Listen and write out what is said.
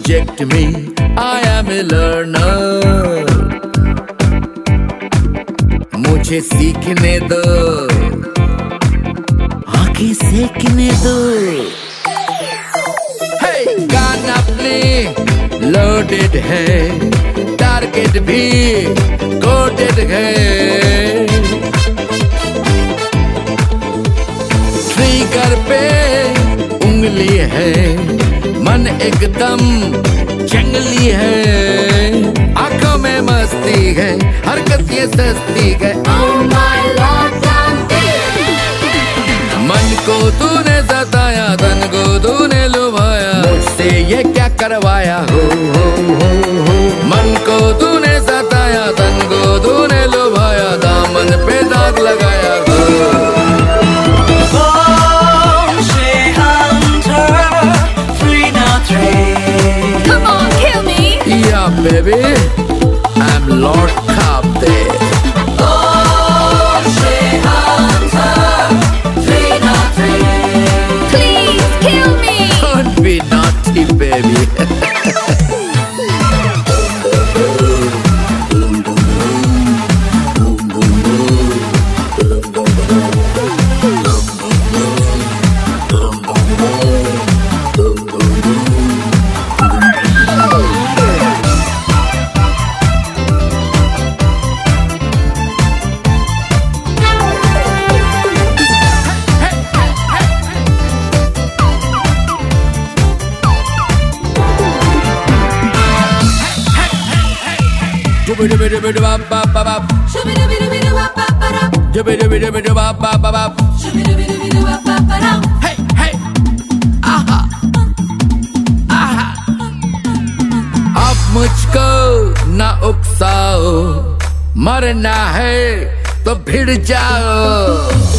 reject me, I am a learner. मुझे सीखने दो, आंखें सेकने दो. Hey, गाना प्ले लोडेड है, टारगेट भी कोडेड है. ट्रिगर पे उंगली है, मन एकदम जंगली है. आंखों में मस्ती है, हरकत ये सस्ती है. Oh my Lord, मन को तूने सताया, तन को तूने लुभाया, मुझसे ये क्या करवाया हो. मन को तूने सताया, तन को तूने लुभाया, दामन पे दाग लगाया हो. come on, kill me. Yeah, baby, I'm Lord Kapte. Please kill me. Don't be naughty, baby. Hey, hey, aha, aha. अब मुझको ना उकसाओ, मरना है तो भिड़ जाओ.